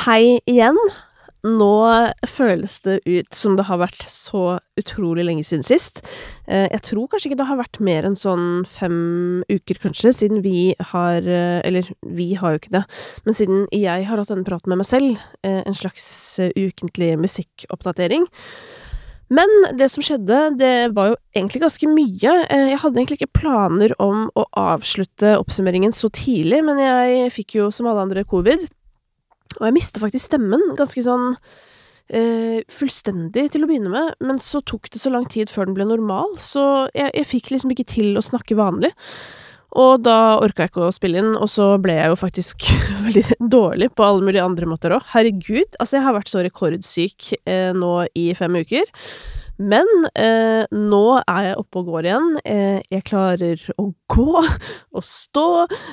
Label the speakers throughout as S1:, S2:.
S1: Hei igjen. Nå føles det ut som det har vært så utrolig lenge siden sist. Jeg tror kanskje ikke det har vært mer enn sånn 5 uker kanskje, siden vi har vi har jo ikke det, men siden jeg har hatt denne praten med meg selv, en slags ukentlig musikkoppdatering. Men det som skjedde, det var jo egentlig ganske mye. Jeg hadde egentlig ikke planer om å avslutte oppsummeringen så tidlig, men jeg fikk jo som alle andre covid. Og jeg mistet faktisk stemmen ganske sånn fullstendig til å begynne med, men så tok det så lang tid før den ble normal, så jeg fikk liksom ikke til å snakke vanlig. Og da orket jeg ikke å spille inn, og så ble jeg jo faktisk veldig dårlig på alle mulige andre måter også. Herregud, altså jeg har vært så rekordsyk nå i 5 uker. Men nå er jeg oppe og går igjen. Jeg klarer å gå, og stå,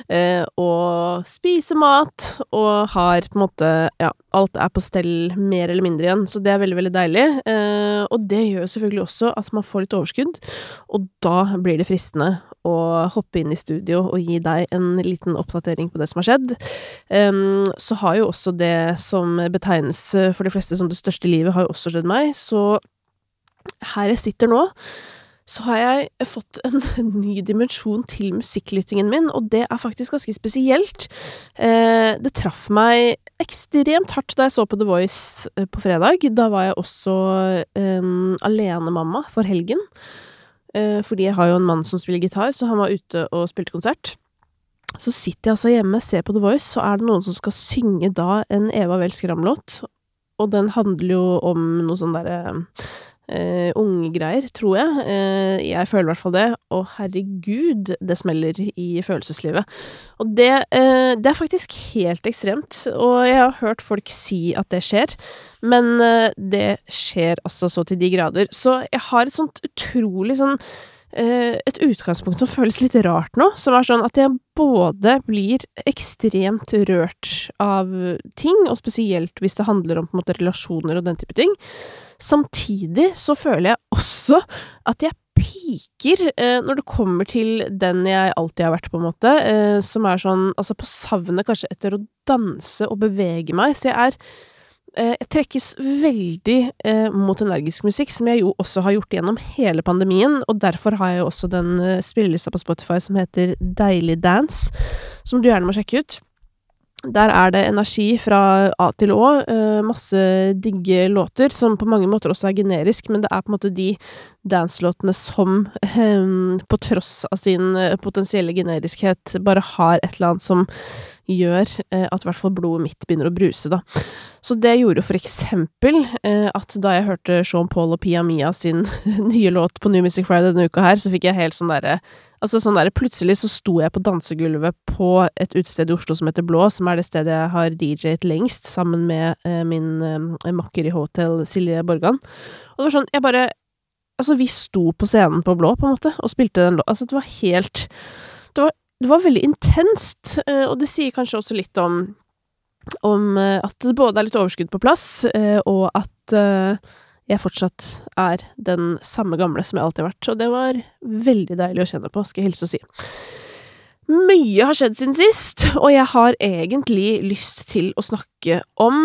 S1: og spise mat, og har på en måte, ja, alt er på stell mer eller mindre igjen, så det er veldig, veldig deilig. Og det gjør selvfølgelig også at man får litt overskudd, og da blir det fristende å hoppe inn i studio og gi deg en liten oppdatering på det som har skjedd. Så har jo også det som betegnes for de fleste som det største i livet, har jo også skjedd meg, så her jeg sitter nå, så har jeg fått en ny dimensjon til musikklyttingen min, og det er faktisk ganske spesielt. Det traff meg ekstremt hardt da jeg så på The Voice på fredag. Da var jeg også alenemamma for helgen, fordi jeg har jo en mann som spiller gitar, så han var ute og spilte konsert. Så sitter jeg altså hjemme, ser på The Voice, så er det noen som skal synge da en Eva Vel Skram-låt, og den handler jo om noe sånn der unge greier, tror jeg. Jeg føler i hvert fall det, og herregud, det smeller i følelseslivet. Og det er faktisk helt ekstremt, og jeg har hørt folk si at det skjer, men det skjer altså så til de grader. Så jeg har et sånt utrolig sånn et utgangspunkt som føles litt rart nå, som er sånn at jeg både blir ekstremt rørt av ting, og spesielt hvis det handler om på en måte relasjoner og den type ting. Samtidig så føler jeg også at jeg piker når det kommer til den jeg alltid har vært på en måte, som er sånn, altså på savnet kanskje etter å danse og bevege meg, så jeg trekkes veldig mot energisk musikk, som jeg jo også har gjort gjennom hele pandemien, og derfor har jeg jo også den spillelista på Spotify som heter Deilig Dance, som du gjerne må sjekke ut. Der er det energi fra A til Å, masse digge låter, som på mange måter også er generisk, men det er på en måte de dance-låtene som på tross av sin potensielle generiskhet bare har et eller annet som gjør at i hvert fall blodet mitt begynner å bruse da. Så det gjorde jo for eksempel at da jeg hørte Sean Paul og Pia Mia sin nye låt på New Music Friday denne uka her, så fikk jeg helt sånn der, plutselig så sto jeg på dansegulvet på et utested i Oslo som heter Blå, som er det stedet jeg har DJ-et lengst, sammen med min makker i Hotel, Silje Borgan. Og det var sånn, vi sto på scenen på Blå på en måte, og spilte den låt. Det var helt, det var veldig intenst, og det sier kanskje også litt om at det både er litt overskudd på plass, og at jeg fortsatt er den samme gamle som jeg alltid har vært, og det var veldig deilig å kjenne på, skal jeg hilse å si. Mye har skjedd siden sist, og jeg har egentlig lyst til å snakke om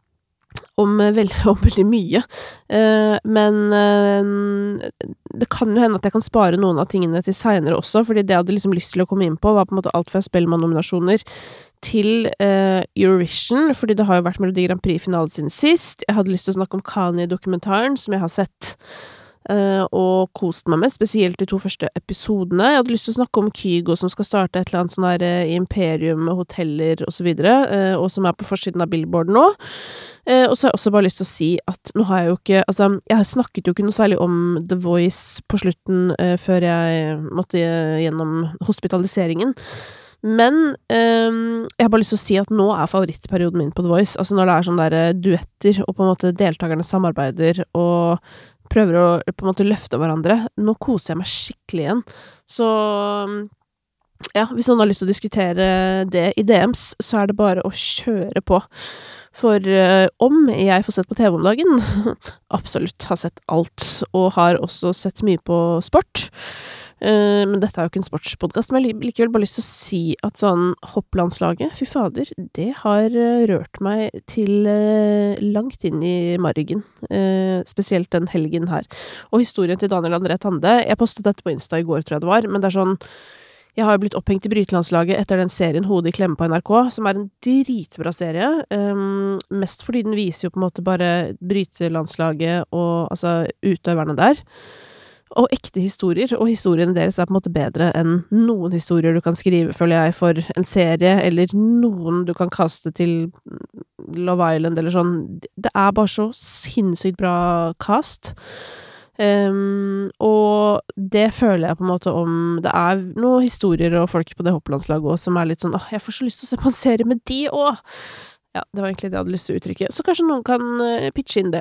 S1: veldig mye, men det kan jo hende at jeg kan spare noen av tingene til senere også, fordi det jeg hadde liksom lyst til å komme inn på var på en måte alt fra Spellemann-nominasjoner til Eurovision, fordi det har jo vært Melodi Grand Prix-finale siden sist. Jeg hadde lyst til å snakke om Kanye-dokumentaren, som jeg har sett og kost meg med, spesielt de 2 første episodene. Jeg hadde lyst til å snakke om Kygo, som skal starte et eller annet sånn der imperium med hoteller og så videre, og som er på forsiden av Billboard nå. Og så har jeg også bare lyst til å si at nå har jeg jo ikke, jeg snakket jo ikke noe særlig om The Voice på slutten før jeg måtte gjennom hospitaliseringen. Men jeg har bare lyst til å si at nå er favorittperioden min på The Voice, altså når det er sånn der duetter, og på en måte deltakerne samarbeider, og prøver å på en måte løfte hverandre. Nå koser jeg meg skikkelig igjen. Så ja, hvis noen har lyst til å diskutere det i DMs, så er det bare å kjøre på. For om jeg får sett på TV om dagen, absolutt har sett alt, og har også sett mye på sport. Men dette jo ikke en sportspodcast, men jeg likevel bare lyst til å si at sånn hopplandslaget, fy fader, det har rørt meg til langt inn i margen, spesielt den helgen her. Og historien til Daniel André Tande, jeg postet dette på Insta i går, tror jeg det var, men det sånn, jeg har jo blitt opphengt i brytelandslaget etter den serien Hodet i klemme på NRK, som en dritbra serie, mest fordi den viser jo på en måte bare brytelandslaget og altså utøverne der, og ekte historier, og historiene deres på en måte bedre enn noen historier du kan skrive, føler jeg, for en serie, eller noen du kan kaste til Love Island, eller sånn. Det bare så sinnssykt bra cast. Og det føler jeg på en måte om det noen historier og folk på det hopplandslaget også, som litt sånn, jeg får så lyst til å se på en serie med de også! Ja, det var egentlig det jeg hadde lyst til å uttrykke. Så kanskje noen kan pitche inn det.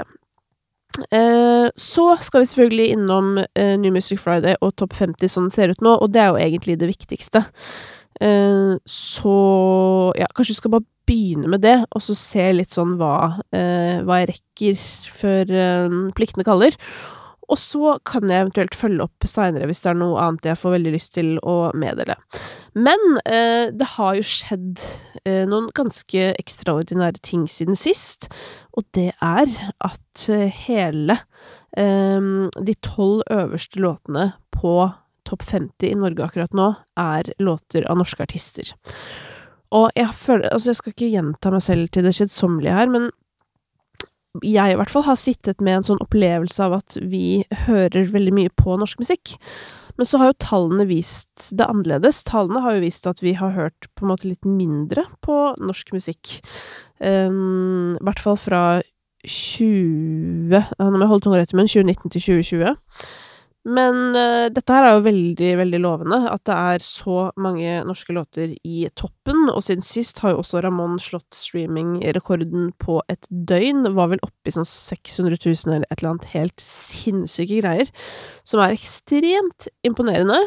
S1: Så skal vi selvfølgelig innom New Music Friday og Top 50 sånn det ser ut nå, og det jo egentlig det viktigste. Så ja, kanskje vi skal bare begynne med det, og så se litt sånn hva jeg rekker før pliktene kaller. Og så kan jeg eventuelt følge opp senere hvis det noe annet jeg får veldig lyst til å meddele. Men det har jo skjedd noen ganske ekstraordinære ting siden sist, og det at hele de 12 øverste låtene på Top 50 i Norge akkurat nå låter av norske artister. Og jeg føler, altså jeg skal ikke gjenta meg selv til det kjedsommelige her, men jeg i hvert fall har sittet med en sånn opplevelse av at vi hører veldig mye på norsk musikk. Men så har jo tallene vist det annerledes. Tallene har jo vist at vi har hørt på en måte litt mindre på norsk musikk. I hvert fall fra 20... Nå må jeg holde tunga rett i munnen, 2019 til 2020. Men dette her jo veldig, veldig lovende, at det så mange norske låter i toppen, og siden sist har jo også Ramón slått streaming-rekorden på et døgn, var vel oppe i sånn 600 000 eller et eller annet helt sinnssyke greier, som ekstremt imponerende.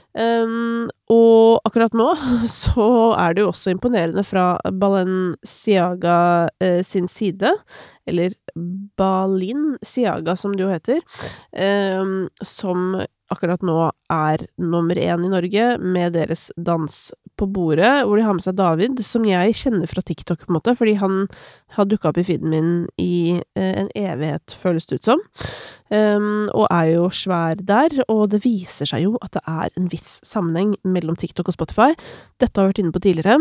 S1: Og akkurat nå så det jo også imponerende fra Balenciaga sin side, eller Balenciaga som det jo heter, som akkurat nå nummer 1 i Norge med deres dans på bordet, hvor de har med seg David, som jeg kjenner fra TikTok på en måte, fordi han har dukket opp i feeden min i en evighet, føles det ut som, og jo svær der, og det viser seg jo at det en viss sammenheng mellom TikTok og Spotify. Dette har jeg vært inne på tidligere.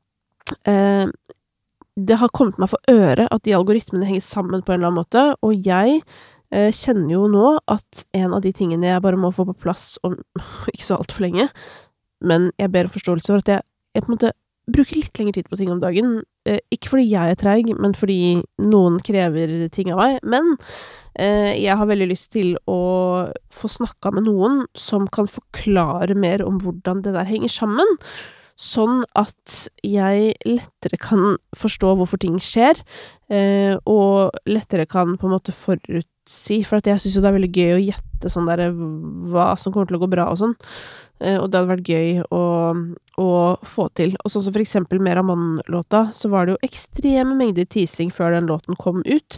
S1: Det har kommet meg for øre at de algoritmene henger sammen på en eller annen måte, og jeg kjenner jo nå at en av de tingene jeg bare må få på plass om ikke så alt for lenge, men jeg ber om forståelse for at jeg på en måte bruker litt lengre tid på ting om dagen, ikke fordi jeg treig, men fordi noen krever ting av meg, men jeg har veldig lyst til å få snakket med noen som kan forklare mer om hvordan det der henger sammen, sånn at jeg lettere kan forstå hvorfor ting skjer, og lettere kan på en måte forutsi, for at jeg synes jo det veldig gøy å gjette sånn der, hva som kommer til å gå bra og sånn, og det hadde vært gøy å få til. Og sånn som for eksempel med Ramón-låta, så var det jo ekstreme mengder teasing før den låten kom ut,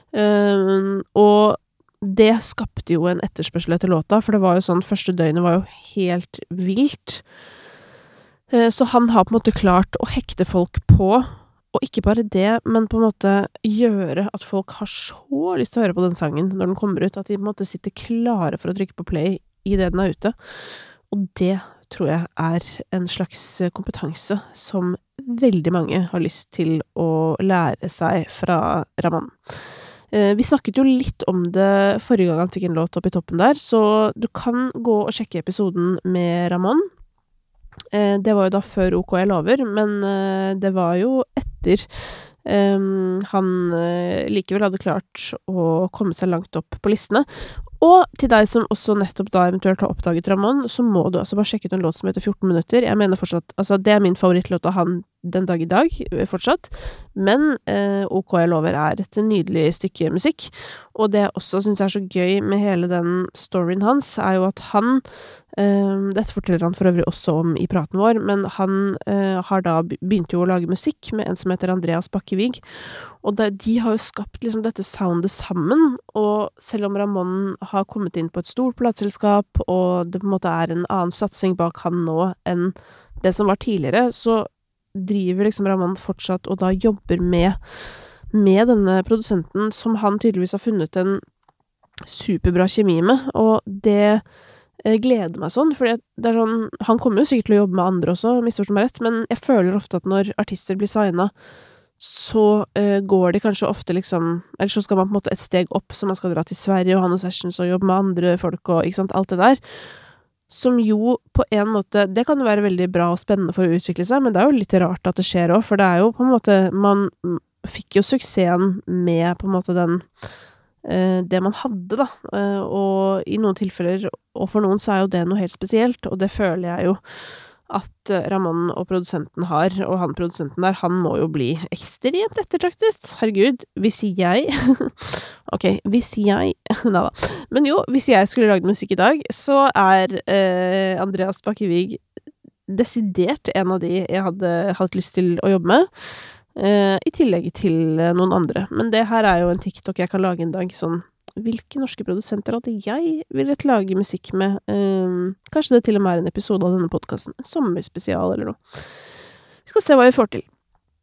S1: og det skapte jo en etterspørsel etter låta, for det var jo sånn, første døgnet var jo helt vilt. Så han har på en måte klart å hekte folk på, og ikke bare det, men på en måte gjøre at folk har så lyst til å høre på den sangen når den kommer ut, at de på en måte sitter klare for å trykke på play i det den ute. Og det tror jeg en slags kompetanse som veldig mange har lyst til å lære seg fra Ramón. Vi snakket jo litt om det forrige gang han fikk en låt opp i toppen der, så du kan gå og sjekke episoden med Ramón. Det var jo da før OK jeg lover, men det var jo etter han likevel hadde klart å komme seg langt opp på listene. Og til deg som også nettopp da eventuelt har oppdaget Ramón, så må du altså bare sjekke ut en låt som heter 14 minutter. Jeg mener fortsatt, altså det min favorittlåt av han den dag i dag, fortsatt. Men OK, jeg lover er et nydelig stykke musikk. Og det jeg også synes er så gøy med hele den storyen hans, er jo at han dette forteller han for øvrig også om i praten vår, men han har da begynt jo å lage musikk med en som heter Andreas Bakkevig, og de har jo skapt liksom dette soundet sammen, og selv om Ramón har kommet inn på et stort plateselskap, og det på en måte er en annen satsing bak han nå enn det som var tidligere, så driver liksom Ramón fortsatt og da jobber med denne produsenten som han tydeligvis har funnet en superbra kjemi med, og det gleder meg sånn, fordi det er sånn, han kommer jo sikkert til å jobbe med andre også, misforstå meg rett, men jeg føler ofte at når artister blir signet, så går det kanskje ofte liksom, eller så skal man på en måte et steg opp, så man skal dra til Sverige og ha noen sessions og jobbe med andre folk og ikke sant, alt det der, som jo på en måte, det kan jo være veldig bra og spennende for å utvikle seg, men det er jo litt rart at det skjer også, for det er jo på en måte, man fikk jo suksessen med på en måte det man hadde da, og i noen tilfeller, og for noen så er jo det noe helt spesielt, og det føler jeg jo at Ramón og produsenten har, og han produsenten der, han må jo bli ekstremt ettertraktet. Herregud, hvis jeg neida. Men jo, hvis jeg skulle lage musikk i dag, så er Andreas Bakkevig desidert en av de jeg hadde hatt lyst til å jobbe med, i tillegg til noen andre. Men det her er jo en TikTok jeg kan lage en dag, sånn, hvilke norske produsenter hadde jeg villet lage musikk med? Kanskje det til og med er en episode av denne podcasten, en sommerspesial eller noe. Vi skal se hva vi får til.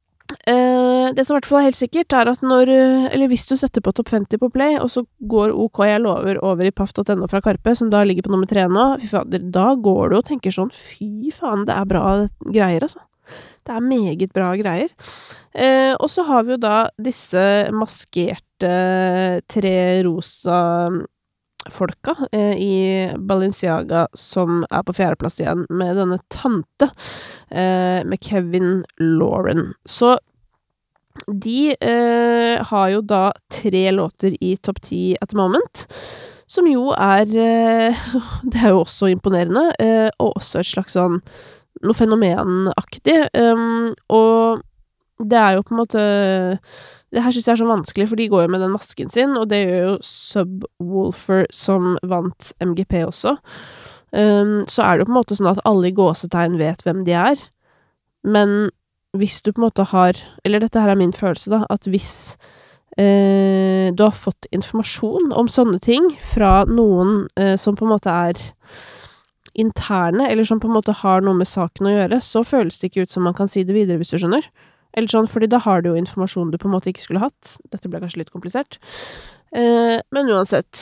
S1: Det som i hvert fall er helt sikkert er at eller hvis du setter på Topp 50 på Play, og så går OK, jeg lover over i paff.no fra Karpe, som da ligger på nummer 3 nå, fy fader, da går du og tenker sånn, fy faen, det er bra greier, altså. Det er meget bra greier. Og så har vi jo da disse maskerte tre rosa folka i Balenciaga som er på 4. plass igjen med denne tante med Kevin Lauren. Så de har jo da 3 låter i topp 10 at the moment, som jo det er jo også imponerende, og også et slags sånn noe fenomenaktig, og det er jo på en måte det her synes jeg er så vanskelig, for de går jo med den masken sin, og det gjør jo Subwoolfer som vant MGP også, så er det jo på en måte sånn at alle i gåsetegn vet hvem de er, men hvis du på en måte har, eller dette her er min følelse da, at hvis du har fått informasjon om sånne ting fra noen som på en måte er interne, eller som på en måte har noe med saken å gjøre, så føles det ikke ut som man kan si det videre hvis du skjønner. Eller sånn, fordi da har du jo informasjon du på en måte ikke skulle hatt. Dette ble kanskje litt komplisert. Men uansett,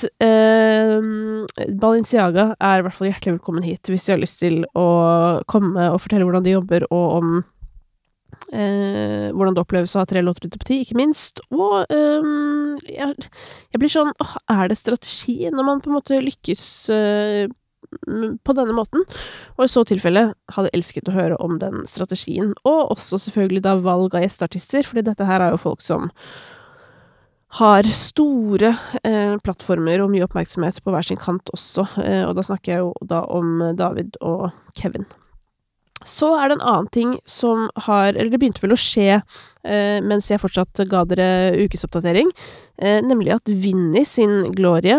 S1: Balenciaga er i hvert fall hjertelig velkommen hit hvis de har lyst til å komme og fortelle hvordan de jobber, og om hvordan det oppleves å ha 3 låter ute på 10, ikke minst. Og jeg blir sånn, er det strategi når man på en måte lykkes på denne måten, og i så tilfelle hadde jeg elsket å høre om den strategien, og også selvfølgelig da valg av gjesteartister, fordi dette her er jo folk som har store plattformer og mye oppmerksomhet på hver sin kant også, og da snakker jeg jo da om David og Kevin. Så er det en annen ting som eller det begynte vel å skje mens jeg fortsatt ga dere ukesoppdatering, nemlig at Vinny sin Gloria,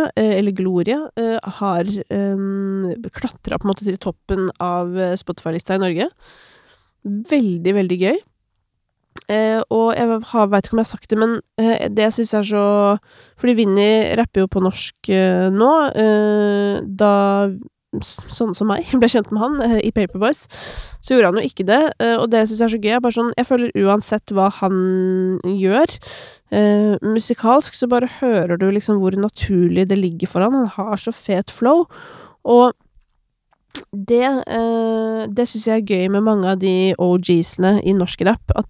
S1: har klatret på en måte til toppen av Spotify-lista i Norge. Veldig, veldig gøy. Og jeg vet ikke om jeg har sagt det, men det jeg synes er så, fordi Vinny rapper jo på norsk nå, da sånn som meg, ble kjent med han i Paperboys, så gjorde han jo ikke det, og det synes jeg er så gøy, bare sånn, jeg føler uansett hva han gjør, musikalsk, så bare hører du liksom hvor naturlig det ligger for han har så fet flow, og det synes jeg er gøy med mange av de OGs'ene i norsk rap, at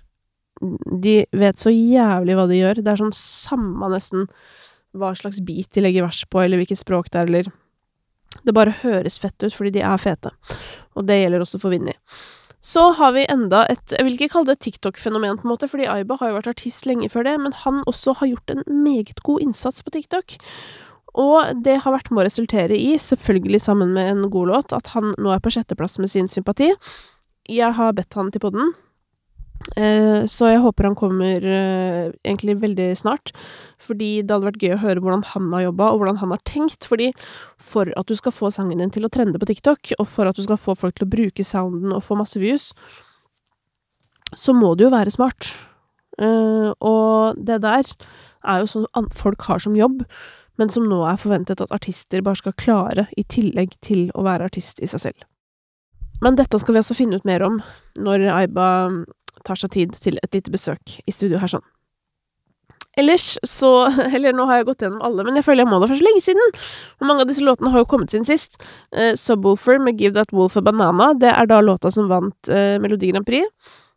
S1: de vet så jævlig hva de gjør, det er sånn samme nesten hva slags beat de legger vers på, eller hvilket språk det er, eller det bare høres fett ut, fordi de er fete. Og det gjelder også for Vinny. Så har vi enda jeg vil ikke kalle det et TikTok-fenomen på en måte, fordi Aiba har jo vært artist lenge før det, men han også har gjort en meget god innsats på TikTok. Og det har vært med å resultere i, selvfølgelig sammen med en god låt, at han nå er på 6. plass med sin sympati. Jeg har bedt han til podden, Så jeg håper han kommer egentlig veldig snart, fordi det hadde vært gøy å høre hvordan han har jobbet, og hvordan han har tenkt, fordi for at du skal få sangen din til å trende på TikTok, og for at du skal få folk til å bruke sounden og få masse views, så må du jo være smart. Og det der er jo sånn folk har som jobb, men som nå er forventet at artister bare skal klare i tillegg til å være artist i seg selv. Men dette skal vi altså finne ut mer om når Aiba tar seg tid til et lite besøk i studio her sånn. Ellers så, eller nå har jeg gått gjennom alle, men jeg føler jeg må det for så lenge siden. Og mange av disse låtene har jo kommet siden sist. Subwoofer med Give That Wolf a Banana, det er da låta som vant Melodi Grand Prix.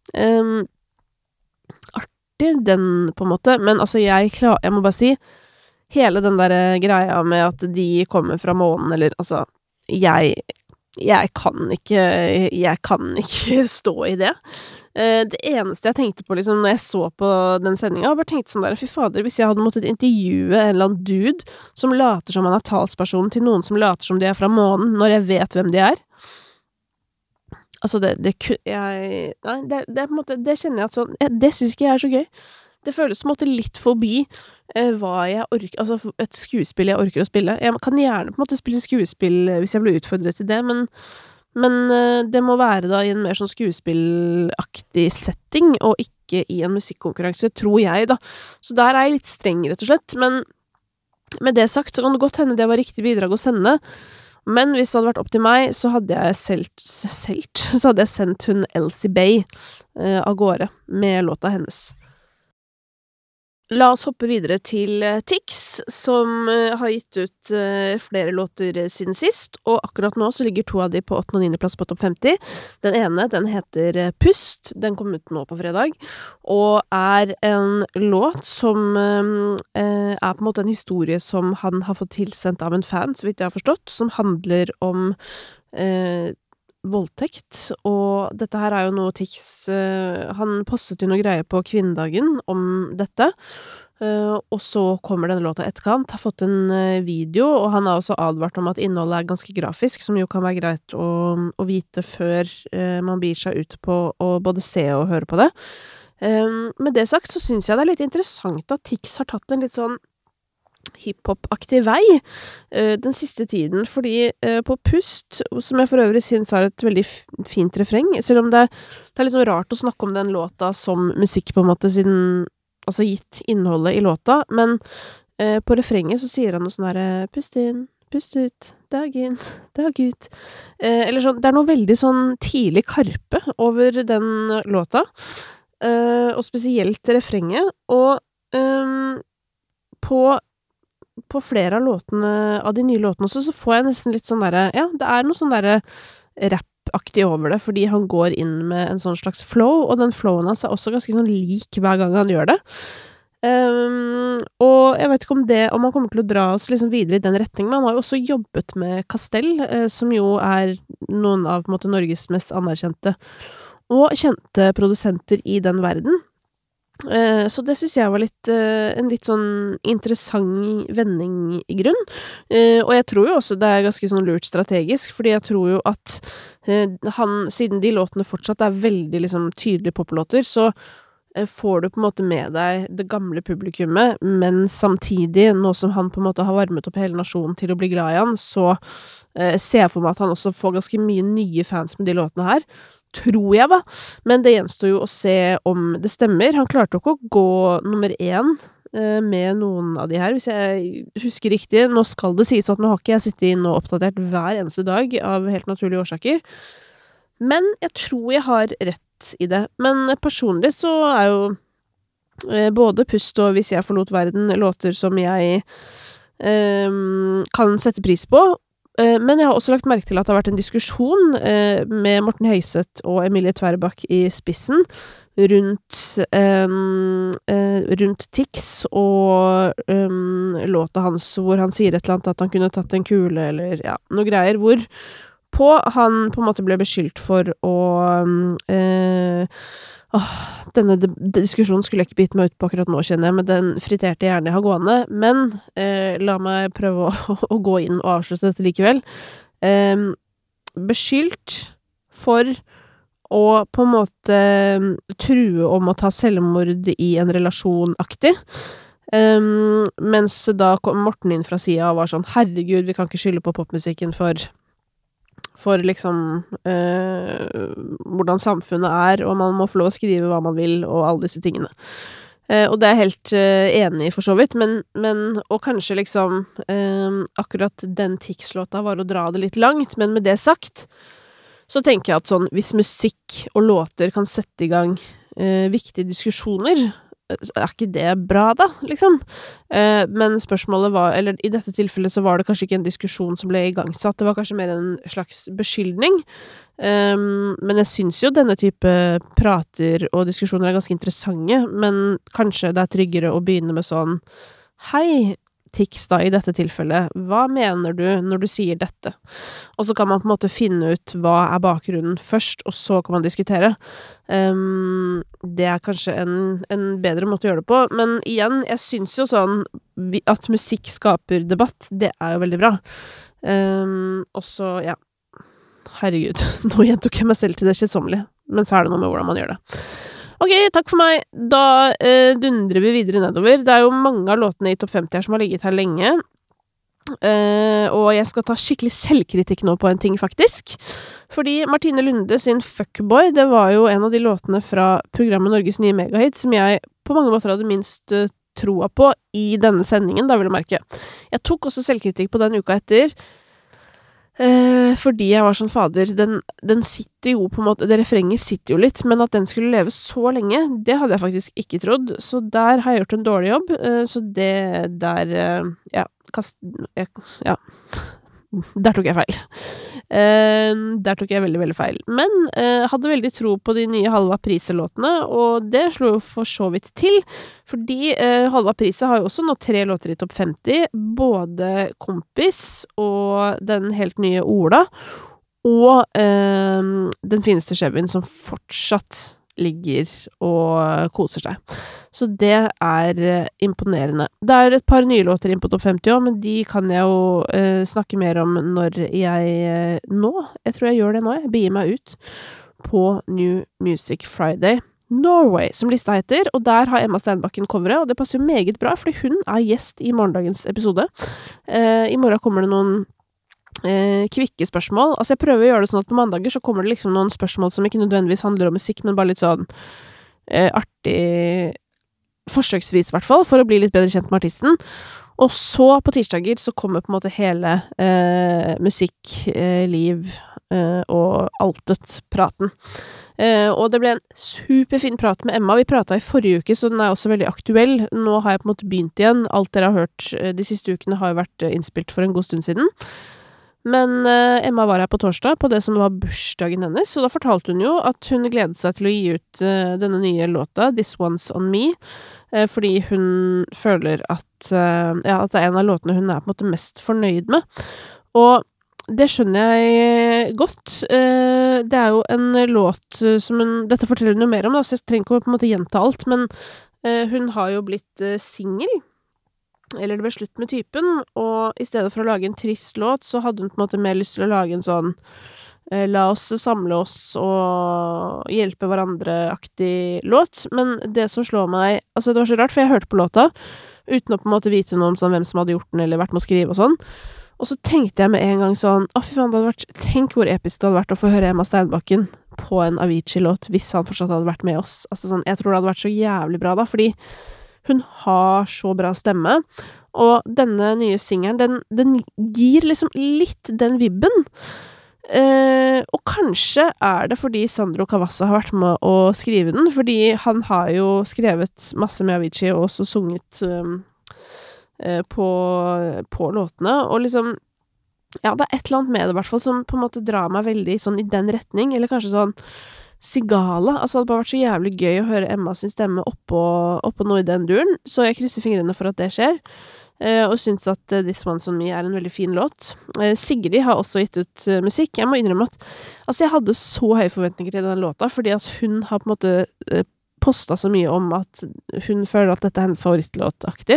S1: Artig den på en måte, men altså jeg må bare si, hele den der greia med at de kommer fra månen, eller altså, jeg kan ikke stå i det. Det eneste jeg tenkte på liksom, når jeg så på den sendingen, jeg bare tenkte sånn der, fy fader, hvis jeg hadde måttet intervjue en eller annen dude som later som han er talsperson til noen som later som de er fra månen, når jeg vet hvem de er. Altså, det på en måte, det kjenner jeg at sånn, det synes ikke jeg er så gøy. Det føles på en måte litt forbi hva jeg orker, altså et skuespill jeg orker å spille. Jeg kan gjerne på en måte spille skuespill hvis jeg blir utfordret til det, men det må være da i en mer sånn skuespillaktig setting, og ikke i en musikkonkurranse, tror jeg da. Så der er jeg litt streng, rett og slett. Men med det sagt, så kan det godt hende det var riktig bidrag å sende. Men hvis det hadde vært opp til meg, så hadde jeg så hadde jeg sendt hun Elsie Bay av gårde med låta hennes. La oss hoppe videre til Tix, som har gitt ut flere låter siden sist, og akkurat nå så ligger 2 av de på 8. og 9. plass på topp 50. Den ene, den heter Pust, den kom ut nå på fredag, og er en låt som er på en måte en historie som han har fått tilsendt av en fan, så vidt jeg har forstått, som handler om voldtekt, og dette her er jo noe Tix han postet jo noe greier på kvinnedagen om dette, og så kommer denne låta etterkant, har fått en video, og han har også advart om at innholdet er ganske grafisk, som jo kan være greit å vite før man byr seg ut på å både se og høre på det. Med det sagt så synes jeg det er litt interessant at Tix har tatt en litt sånn hiphop-aktig vei den siste tiden, fordi på Pust, som jeg for øvrig synes har et veldig fint refreng, selv om det er litt sånn rart å snakke om den låta som musikk på en måte, siden, altså gitt innholdet i låta, men på refrenget så sier han noe sånn her, pust inn, pust ut, dag inn, dag ut, eller sånn, det er noe veldig sånn tidlig Karpe over den låta, og spesielt refrenget, og på flere av låtene, av de nye låtene også, så får jeg nesten litt sånn derre, ja, det er noe sånn derre rap-aktig over det, fordi han går inn med en sånn slags flow, og den flowen hans er også ganske sånn lik hver gang han gjør det. Og jeg vet ikke om han kommer til å dra oss liksom videre i den retningen, men han har jo også jobbet med Castell, som jo er noen av på en måte Norges mest anerkjente og kjente produsenter i den verden. Så det synes jeg var en litt sånn interessant vending i grunn, og jeg tror jo også det er ganske sånn lurt strategisk, fordi jeg tror jo at siden de låtene fortsatt er veldig liksom tydelige poplåter, så får du på en måte med deg det gamle publikummet, men samtidig, nå som han på en måte har varmet opp hele nasjonen til å bli glad i han, så ser jeg for meg at han også får ganske mye nye fans med de låtene her, tror jeg da, men det gjenstår jo å se om det stemmer. Han klarte ikke å gå nummer 1 med noen av de her, hvis jeg husker riktig. Nå skal det sies at nå har ikke jeg sittet inn og oppdatert hver eneste dag av helt naturlige årsaker, men jeg tror jeg har rett i det. Men personlig så er jo både Pust og Hvis jeg forlot verden låter som jeg kan sette pris på, men jeg har også lagt merke til at det har vært en diskusjon med Morten Høiseth og Emilie Tverbakk i spissen rundt Tix og låta hans hvor han sier et eller annet at han kunne tatt en kule eller ja, noe greier hvor han på en måte ble beskyldt for å denne diskusjonen skulle jeg ikke bite meg ut på akkurat nå, kjenner jeg, men den friterte gjerne jeg har gående, men la meg prøve å gå inn og avslutte dette likevel. Beskyldt for og på en måte true om å ta selvmord i en relasjon-aktig. Mens da kom Morten inn fra siden og var sånn, herregud, vi kan ikke skylde på popmusikken for liksom hvordan samfunnet og man må få lov å skrive hva man vil, og alle disse tingene. Og det er jeg helt enig i for så vidt, men og kanskje liksom akkurat den Tix-låta var å dra det litt langt, men med det sagt, så tenker jeg at sånn, hvis musikk og låter kan sette i gang viktige diskusjoner, er ikke det bra da, liksom? Men spørsmålet var, eller i dette tilfellet så var det kanskje ikke en diskusjon som ble igangsatt, det var kanskje mer en slags beskyldning. Men jeg synes jo denne type prater og diskusjoner er ganske interessante, men kanskje det er tryggere å begynne med sånn, hei, Tix da i dette tilfellet, hva mener du når du sier dette? Og så kan man på en måte finne ut hva er bakgrunnen først, og så kan man diskutere. Det er kanskje en bedre måte å gjøre det på, men igjen, jeg synes jo sånn at musikk skaper debatt, det er jo veldig bra. Og så, ja, herregud, nå gjentok jeg meg selv til det kjedsommelige, men så er det noe med hvordan man gjør det. Ok, takk for meg. Da dundrer vi videre nedover. Det er jo mange av låtene i Topp 50 her som har ligget her lenge. Og jeg skal ta skikkelig selvkritikk nå på en ting, faktisk. Fordi Martine Lunde sin Fuckboy, det var jo en av de låtene fra programmet Norges nye megahit som jeg på mange måter hadde minst troa på i denne sendingen, da vil jeg merke. Jeg tok også selvkritikk på den uka etter, fordi jeg var sånn fader, den sitter jo på en måte, det refrenget sitter jo litt, men at den skulle leve så lenge, det hadde jeg faktisk ikke trodd, så der har jeg gjort en dårlig jobb, så det der, ja, der tok jeg feil. Der tok jeg veldig, veldig feil. Men hadde veldig tro på de nye Halva Prise-låtene, og det slo jo for så vidt til, fordi Halva Prise har jo også nå 3 låter i Topp 50, både Kompis og den helt nye Ola, og Den fineste Chevyen som fortsatt ligger og koser seg. Så det er imponerende. Det er et par nye låter inn på Topp 50 også, men de kan jeg jo snakke mer om når jeg tror jeg gjør det nå, jeg begir meg ut på New Music Friday Norway, som lista heter, og der har Emma Steinbakken coveret, og det passer jo meget bra, fordi hun er gjest i morgendagens episode. I morgen kommer det noen kvikke spørsmål. Altså jeg prøver å gjøre det sånn at på mandager så kommer det liksom noen spørsmål som ikke nødvendigvis handler om musikk, men bare litt sånn artig, forsøksvis i hvert fall, for å bli litt bedre kjent med artisten. Og så på tirsdager så kommer på en måte hele musikk, liv og altet praten. Og det ble en superfin prat med Emma. Vi pratet i forrige uke, så den er også veldig aktuell. Nå har jeg på en måte begynt igjen. Alt dere har hørt de siste ukene har jo vært innspilt for en god stund siden. Men Emma var her på torsdag på det som var bursdagen hennes, og da fortalte hun jo at hun gledet seg til å gi ut denne nye låta, This One's On Me, fordi hun føler at det er en av låtene hun er på en måte mest fornøyd med. Og det skjønner jeg godt. Det er jo en låt som dette forteller hun jo mer om, da, så jeg trenger ikke å på en måte gjenta alt, men hun har jo blitt single, eller det ble slutt med typen, og i stedet for å lage en trist låt, så hadde hun på en måte mer lyst til å lage en sånn la oss samle oss og hjelpe hverandre-aktig låt, men det som slår meg, altså det var så rart, for jeg hørte på låta, uten å på en måte vite noe om sånn, hvem som hadde gjort den, eller vært med å skrive og sånn, og så tenkte jeg med en gang sånn, fy faen, det hadde vært, tenk hvor episk det hadde vært å få høre Emma Steinbakken på en Avicii-låt, hvis han fortsatt hadde vært med oss, altså sånn, jeg tror det hadde vært så jævlig bra da, fordi hun har så bra stemme, og denne nye singeren, den gir liksom litt den vibben. Og kanskje er det fordi Sandro Cavazza har vært med å skrive den, fordi han har jo skrevet masse med Avicii og også sunget på låtene, og liksom, ja, det er et eller annet med det i hvert fall som på en måte drar meg veldig sånn i den retning, eller kanskje sånn Sigala, altså det hadde bare vært så jævlig gøy å høre Emma sin stemme oppå noe i den duren, så jeg krysser fingrene for at det skjer, og synes at This One's On Me er en veldig fin låt. Sigrid har også gitt ut musikk. Jeg må innrømme at altså jeg hadde så høye forventninger til den låta, fordi at hun har på en måte postet så mye om at hun føler at dette er hennes favorittlåtaktig.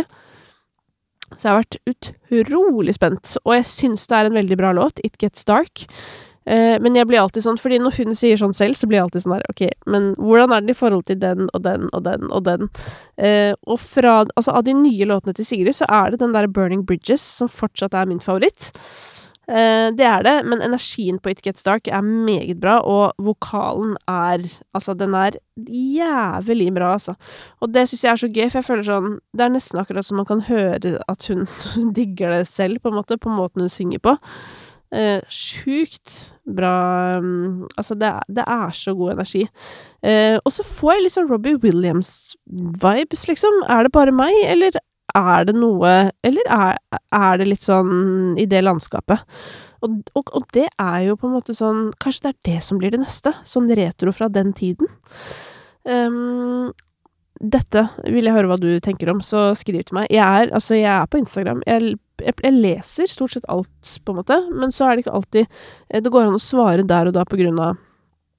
S1: Så jeg har vært utrolig spent, og jeg synes det er en veldig bra låt, It Gets Dark. Men jeg blir alltid sånn, fordi når hun sier sånn selv, så blir jeg alltid sånn her, ok, men hvordan er den i forhold til den, og den, og den, og den? Og fra, altså av de nye låtene til Sigrid, så er det den der Burning Bridges, som fortsatt er min favoritt. Det er det, men energien på It Gets Dark er meget bra, og vokalen er, altså den er jævlig bra, altså. Og det synes jeg er så gøy, for jeg føler sånn, det er nesten akkurat som man kan høre at hun digger det selv, på måten hun synger på. Sjukt bra, altså det er så god energi. Og så får jeg liksom Robbie Williams-vibes, liksom. Er det bare meg, eller er det noe, eller er det litt sånn i det landskapet? Og det er jo på en måte sånn, kanskje det er det som blir det neste, sånn retro fra den tiden. Dette vil jeg høre hva du tenker om, så skriv til meg. Jeg er på Instagram, jeg leser stort sett alt på en måte, men så er det ikke alltid, det går an å svare der og da på grunn av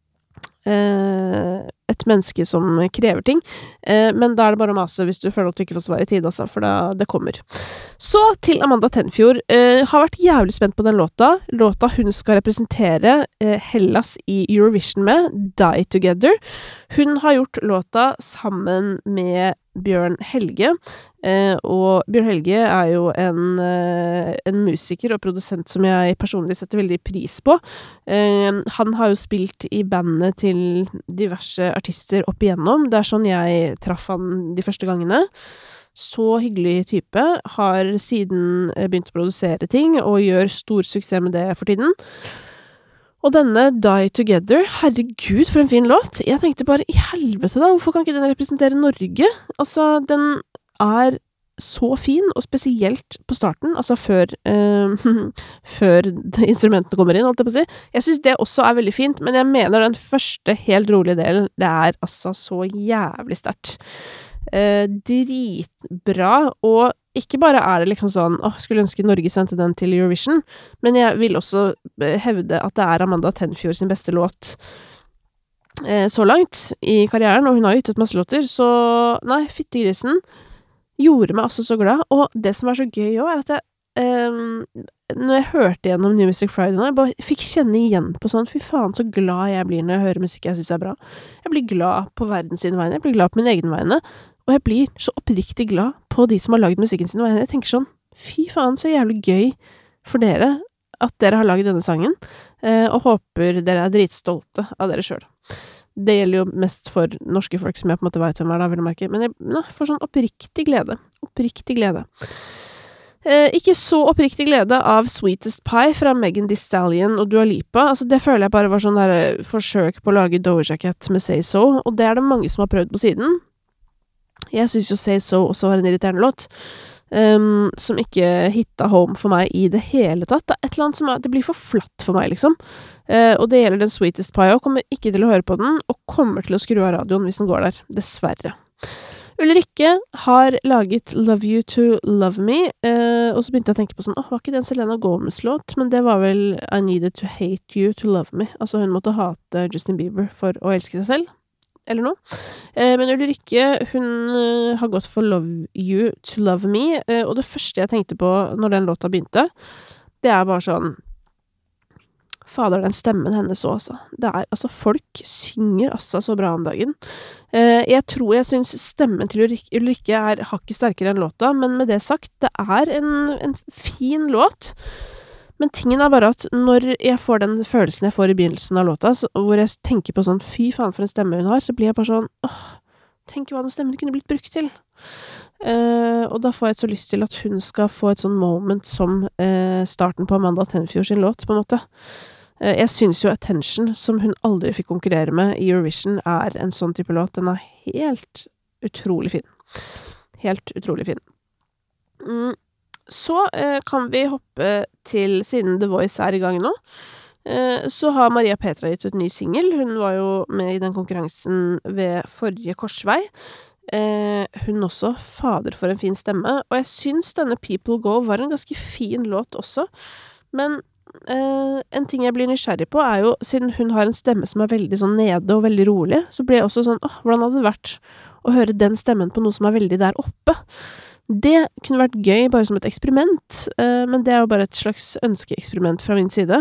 S1: et menneske som krever ting, men da er det bare å mase hvis du føler at du ikke får svar i tid, altså, for det kommer. Så til Amanda Tenfjord, har vært jævlig spent på den låta hun skal representere Hellas i Eurovision med, Die Together. Hun har gjort låta sammen med Bjørn Helge, og Bjørn Helge er jo en musiker og produsent som jeg personlig setter veldig pris på. Han har jo spilt i bandene til diverse artister opp igjennom. Det er sånn jeg traff han de første gangene. Så hyggelig type, har siden begynt å produsere ting, og gjør stor suksess med det for tiden. Og denne Die Together, herregud for en fin låt. Jeg tenkte bare, i helvete da, hvorfor kan ikke den representere Norge? Altså, den er så fin, og spesielt på starten, altså før instrumentene kommer inn, holdt jeg på å si. Jeg synes det også er veldig fint, men jeg mener den første helt rolige delen, det er altså så jævlig sterkt. Dritbra, og ikke bare er det liksom sånn, skulle ønske Norge sendte den til Eurovision, men jeg vil også hevde at det er Amanda Tenfjord sin beste låt så langt i karrieren, og hun har jo gitt ut masse låter, så nei, fyttegrisen gjorde meg altså så glad, og det som er så gøy også er at når jeg hørte gjennom New Music Friday nå, jeg bare fikk kjenne igjen på sånn, fy faen så glad jeg blir når jeg hører musikk jeg synes er bra. Jeg blir glad på verdens sine vegne, jeg blir glad på min egen vegne, og jeg blir så oppriktig glad på de som har laget musikken sine vegne. Jeg tenker sånn, fy faen så jævlig gøy for dere at dere har laget denne sangen, og håper dere er dritstolte av dere selv. Det gjelder jo mest for norske folk som jeg på en måte vet hvem er da, vil jeg merke, men jeg får sånn oppriktig glede. Ikke så oppriktig glede av Sweetest Pie fra Megan Thee Stallion og Dua Lipa. Altså det føler jeg bare var sånn der forsøk på å lage Doja Cat med Say So, og det er det mange som har prøvd på siden. Jeg synes jo Say So også var en irriterende låt, som ikke hitta home for meg i det hele tatt. Det er et eller annet som det blir for flatt for meg, liksom. Og det gjelder den Sweetest Pie, og kommer ikke til å høre på den, og kommer til å skru av radioen hvis den går der. Dessverre. Ulrikke har laget Love You to Love Me, og så begynte jeg å tenke på sånn, var ikke det en Selena Gomez-låt? Men det var vel I Needed to Hate You to Love Me. Altså hun måtte hate Justin Bieber for å elske seg selv, eller noe. Men Ulrikke, hun har gått for Love You to Love Me, og det første jeg tenkte på når den låta begynte, det er bare sånn, fader, den stemmen hennes så, altså. Det er, altså, folk synger altså så bra om dagen. Jeg tror jeg synes stemmen til Ulrikke er hakket sterkere enn låta, men med det sagt, det er en fin låt. Men tingen er bare at når jeg får den følelsen jeg får i begynnelsen av låta, hvor jeg tenker på sånn, fy faen for en stemme hun har, så blir jeg bare sånn, tenk hva den stemmen kunne blitt brukt til. Og da får jeg så lyst til at hun skal få et sånn moment som starten på Amanda Tenfjord sin låt, på en måte. Jeg synes jo Attention, som hun aldri fikk konkurrere med i Eurovision, er en sånn type låt. Den er helt utrolig fin. Helt utrolig fin. Så kan vi hoppe til, siden The Voice er i gang nå, så har Maria Petra gitt ut ny single. Hun var jo med i den konkurransen ved forrige korsvei. Hun også, fader for en fin stemme, og jeg synes denne People Go var en ganske fin låt også, men en ting jeg blir nysgjerrig på er jo, siden hun har en stemme som er veldig sånn nede og veldig rolig, så blir jeg også sånn, hvordan hadde det vært å høre den stemmen på noe som er veldig der oppe? Det kunne vært gøy bare som et eksperiment, men det jo bare et slags ønskeeksperiment fra min side.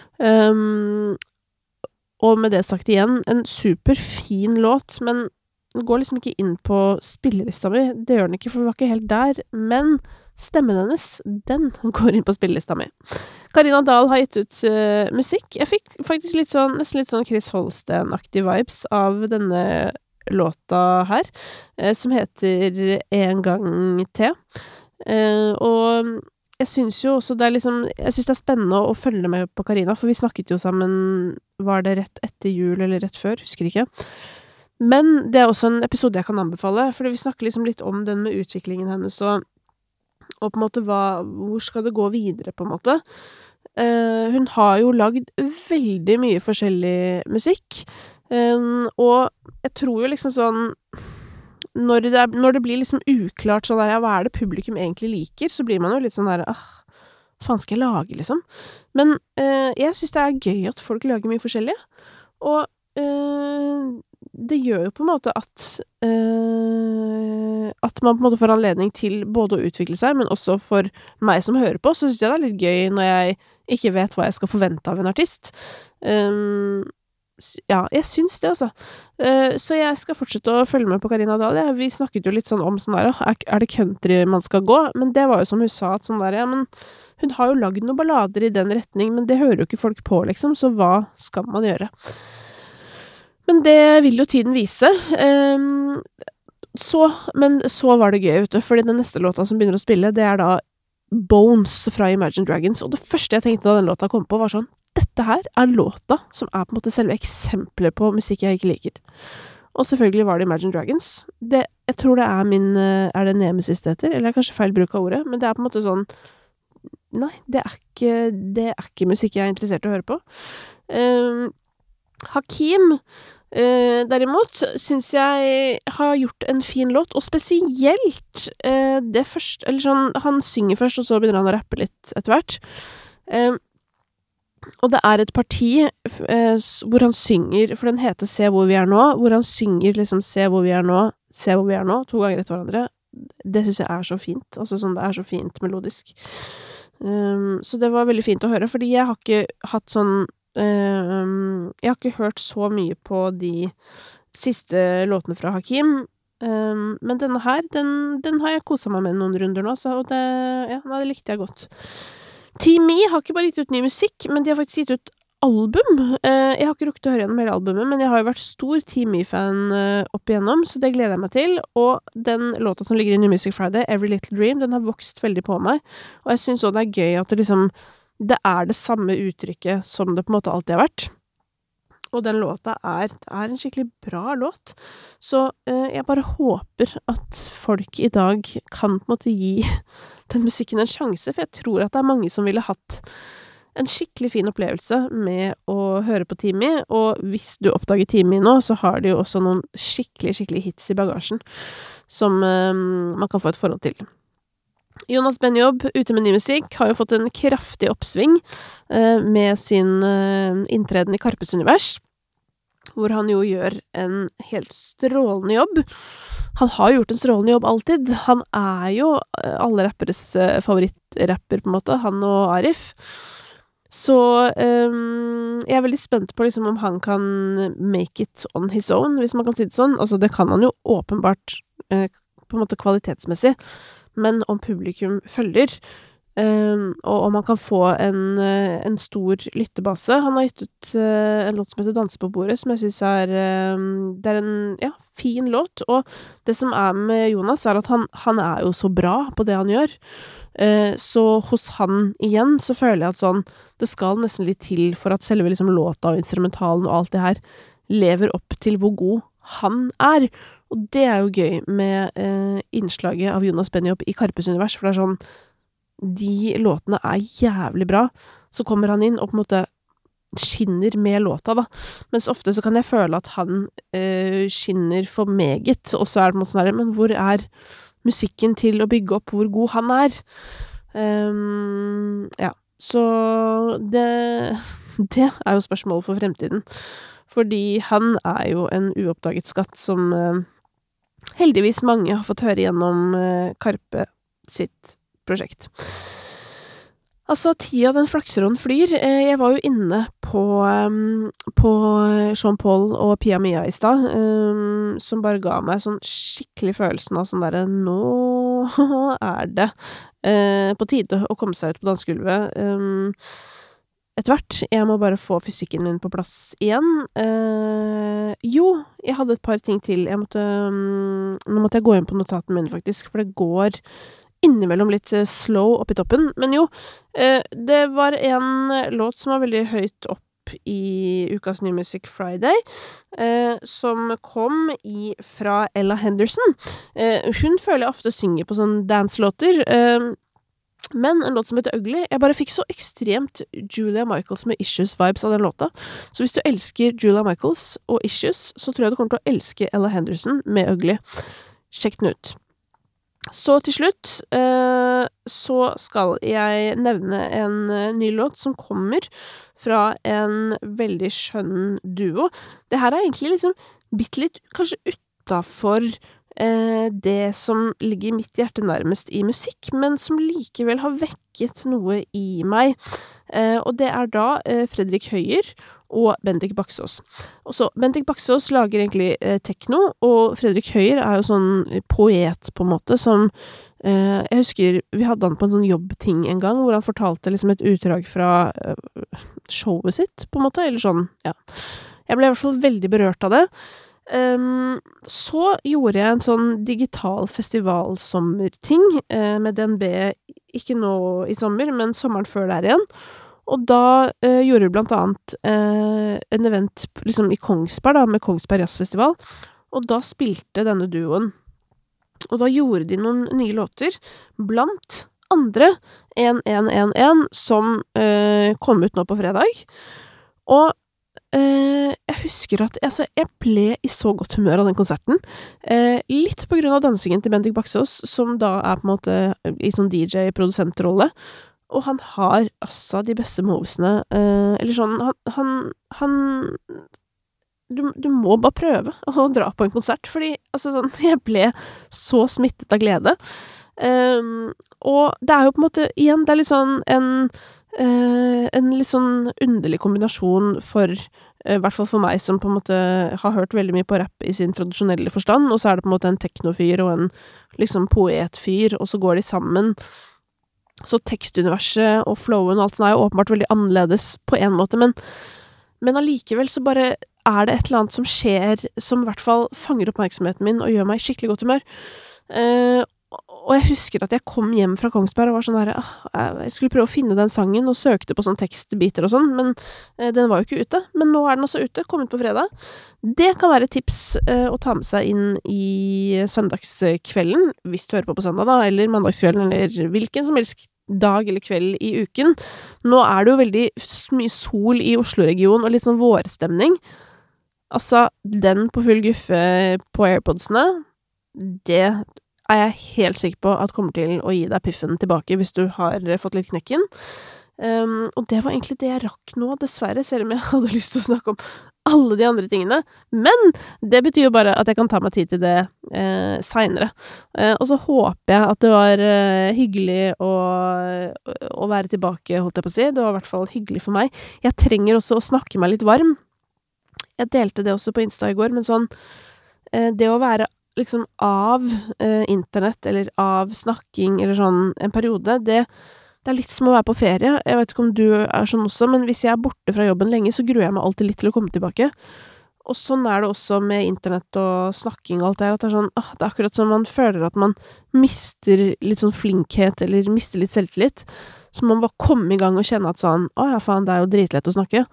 S1: Og med det sagt igjen, en superfin låt, men den går liksom ikke inn på spillelista mi. Det gjør den ikke, for vi var ikke helt der. Men stemmen hennes, den går inn på spillelista mi. Karina Dahl har gitt ut musikk. Jeg fikk faktisk nesten litt sånn Chris Holsten-aktig vibes av denne låta her, som heter En gang til. Og jeg synes jo også jeg synes det spennende å følge med på Karina, for vi snakket jo sammen, var det rett etter jul eller rett før, husker ikke. Men det også en episode jeg kan anbefale, for vi snakker liksom litt om den med utviklingen hennes, og på en måte hvor skal det gå videre, på en måte. Hun har jo lagd veldig mye forskjellig musikk, og jeg tror jo liksom sånn, når det blir liksom uklart sånn der, ja, hva det publikum egentlig liker, så blir man jo litt sånn der, faen skal jeg lage, liksom? Men jeg synes det gøy at folk lager mye forskjellig, og det gjør jo på en måte at man på en måte får anledning til både å utvikle seg, men også for meg som hører på, så synes jeg det litt gøy når jeg ikke vet hva jeg skal forvente av en artist. Ja, jeg synes det, altså. Så jeg skal fortsette å følge med på Karina Dahl. Ja. Vi snakket jo litt sånn om sånn der, det country man skal gå? Men det var jo som hun sa, at sånn der, ja, men hun har jo lagd noen ballader i den retning, men det hører jo ikke folk på, liksom, så hva skal man gjøre? Men det vil jo tiden vise. Men så var det gøy, vet du, fordi den neste låta som begynner å spille, det da Bones fra Imagine Dragons, og det første jeg tenkte da den låta kom på var sånn, dette her låta som på en måte selve eksempler på musikk jeg ikke liker. Og selvfølgelig var det Imagine Dragons. Jeg tror det min, det Nemesis det heter, eller kanskje feil bruk av ordet, men det på en måte sånn, nei, det ikke musikk jeg interessert i å høre på. Hakim, derimot, synes jeg har gjort en fin låt, og spesielt det første, eller sånn, han synger først, og så begynner han å rappe litt etter hvert. Og det et parti hvor han synger, for den heter Se hvor vi nå, hvor han synger liksom Se hvor vi nå, 2 ganger etter hverandre. Det synes jeg så fint, altså sånn, det så fint melodisk. Så det var veldig fint å høre, fordi jeg har ikke hatt sånn jeg har ikke hørt så mye på de siste låtene fra Hakim, men denne her, den har jeg koset meg med noen runder nå, så det likte jeg godt. Team Me har ikke bare gitt ut ny musikk, men de har faktisk gitt ut album. Jeg har ikke rukket å høre gjennom hele albumet, men jeg har jo vært stor Team Me-fan opp igjennom, så det gleder jeg meg til. Og den låta som ligger i New Music Friday, Every Little Dream, den har vokst veldig på meg. Og jeg synes også det gøy at det det samme uttrykket som det på en måte alltid har vært. Og den låta det en skikkelig bra låt. Så jeg bare håper at folk i dag kan på en måte gi den musikken en sjanse, for jeg tror at det mange som ville hatt en skikkelig fin opplevelse med å høre på Team Me, og hvis du oppdager Team Me nå, så har de jo også noen skikkelig hits i bagasjen, som man kan få et forhold til. Jonas Benjob, ute med ny musikk, har jo fått en kraftig oppsving med sin inntreden i Karpes univers, hvor han jo gjør en helt strålende jobb. Han har gjort en strålende jobb alltid. Han jo alle rapperes favorittrapper, på en måte, han og Arif. Så jeg veldig spent på liksom, om han kan make it on his own, hvis man kan si det sånn. Altså, det kan han jo åpenbart på en måte kvalitetsmessig, men om publikum følger, og om man kan få en stor lyttebase. Han har gitt ut en låt som heter Danse på bordet, som jeg synes det en fin låt, og det som med Jonas at han jo så bra på det han gjør, så hos han igjen så føler jeg at sånn, det skal nesten litt til for at selve liksom låta og instrumentalen og alt det her lever opp til hvor god han og det jo gøy med innslaget av Jonas Benjob i Karpes univers, for det sånn, de låtene jævlig bra, så kommer han inn og på en måte skinner med låta da, mens ofte så kan jeg føle at han skinner for meget, og så det på en måte sånn her, men hvor musikken til å bygge opp hvor god han ja, så det jo spørsmål for fremtiden, fordi han jo en uoppdaget skatt som heldigvis mange har fått høre gjennom Karpe sitt prosjekt. Altså, tida den flakser og den flyr. Jeg var jo inne på Sean Paul og Pia Mia i stad, som bare ga meg sånn skikkelig følelsen av sånn derre nå det på tide å komme seg ut på dansegulvet. Etter hvert. Jeg må bare få fysikken min på plass igjen. Jo, jeg hadde et par ting til. Nå måtte jeg gå inn på notatene mine faktisk, for det går innimellom litt slow opp i toppen. Men jo, det var en låt som var veldig høyt opp i ukas New Music Friday, som kom fra Ella Henderson. Hun føler jeg ofte synger på sånne dance-låter, men en låt som heter Ugly, jeg bare fikk så ekstremt Julia Michaels med Issues-vibes av den låta. Så hvis du elsker Julia Michaels og Issues, så tror jeg du kommer til å elske Ella Henderson med Ugly. Sjekk den ut. Så til slutt, så skal jeg nevne en ny låt som kommer fra en veldig skjønn duo. Det her egentlig liksom bitte litt kanskje utenfor det som ligger mitt hjerte nærmest i musikk, men som likevel har vekket noe i meg. Og det da Fredrik Høyer og Bendik Baksås. Og så, Bendik Baksås lager egentlig tekno, og Fredrik Høyer jo sånn poet på en måte, som jeg husker vi hadde han på en sånn jobbting en gang, hvor han fortalte liksom et utdrag fra showet sitt, på en måte, eller sånn, ja. Jeg ble i hvert fall veldig berørt av det. Så gjorde jeg en sånn digital festivalsommerting med DNB, ikke nå i sommer, men sommeren før der igjen. Og da gjorde vi blant annet en event liksom i Kongsberg da, med Kongsberg Jazzfestival, og da spilte denne duoen. Og da gjorde de noen nye låter, blant andre 1111, som kom ut nå på fredag. Og jeg husker at jeg ble i så godt humør av den konserten. Litt på grunn av dansingen til Bendik Baksås, som da på en måte i sånn DJ-produsentrolle. Og han har altså de beste movesene. Eller sånn, du må bare prøve å dra på en konsert, fordi altså sånn, jeg ble så smittet av glede. Og det jo på en måte, igjen, det litt sånn en litt sånn underlig kombinasjon for, i hvert fall for meg, som på en måte har hørt veldig mye på rap i sin tradisjonelle forstand, og så det på en måte en teknofyr og en liksom poetfyr, og så går de sammen. Så tekstuniverset og flowen og alt sånt jo åpenbart veldig annerledes på en måte, men allikevel så bare det et eller annet som skjer, som i hvert fall fanger oppmerksomheten min og gjør meg i skikkelig godt humør. Og jeg husker at jeg kom hjem fra Kongsberg og var sånn her, jeg skulle prøve å finne den sangen og søkte på sånn tekstbiter og sånn, men den var jo ikke ute. Men nå den også ute, kommet på fredag. Det kan være et tips å ta med seg inn i søndagskvelden, hvis du hører på søndag da, eller mandagskvelden, eller hvilken som helst dag eller kveld i uken. Nå det jo veldig mye sol i Oslo-regionen og litt sånn vårstemning. Altså, den på full guffe på AirPodsene, det jeg helt sikker på at kommer til å gi deg piffen tilbake hvis du har fått litt knekken. Og det var egentlig det jeg rakk nå, dessverre, selv om jeg hadde lyst til å snakke om alle de andre tingene. Men det betyr jo bare at jeg kan ta meg tid til det senere. Og så håper jeg at det var hyggelig å være tilbake, holdt jeg på å si. Det var i hvert fall hyggelig for meg. Jeg trenger også å snakke meg litt varm. Jeg delte det også på Insta i går, men sånn, det å være liksom av internett, eller av snakking, eller sånn en periode, det litt som å være på ferie. Jeg vet ikke om du sånn også, men hvis jeg borte fra jobben lenge, så gruer jeg meg alltid litt til å komme tilbake. Og sånn det også med internett og snakking og alt det her, at det sånn, det akkurat som man føler at man mister litt sånn flinkhet, eller mister litt selvtillit, så man bare komme i gang og kjenne at sånn, ja faen, det jo dritlett å snakke.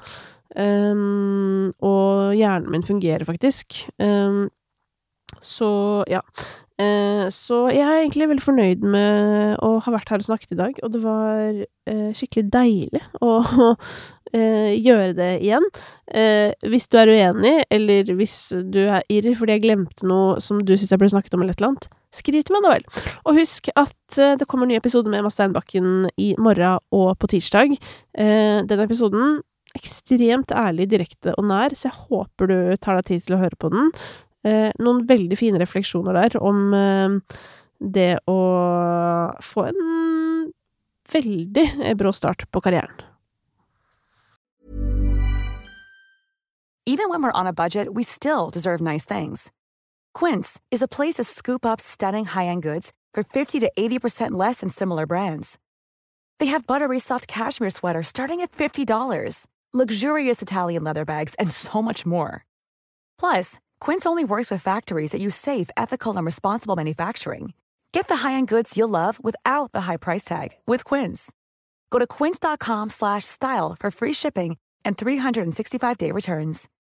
S1: Og hjernen min fungerer faktisk. Så, ja. Så jeg egentlig veldig fornøyd med å ha vært her og snakket i dag, og det var skikkelig deilig å gjøre det igjen. Hvis du uenig, eller hvis du irr fordi jeg glemte noe som du synes jeg ble snakket om eller et eller annet, skriv til meg da vel. Og husk at det kommer en ny episode med Emma Steinbakken i morgen og på tirsdag. Denne episoden ekstremt ærlig, direkte og nær, så jeg håper du tar deg tid til å høre på den. Noen veldig fine refleksjoner der om det å få en veldig brå start på karrieren.
S2: Even when we're on a budget, we still deserve nice things. Quince is a place to scoop up stunning high-end goods for 50 to 80% less than similar brands. They have buttery soft cashmere sweaters starting at $50, luxurious Italian leather bags, and so much more. Plus, Quince only works with factories that use safe, ethical, and responsible manufacturing. Get the high-end goods you'll love without the high price tag with Quince. Go to quince.com/style for free shipping and 365-day returns.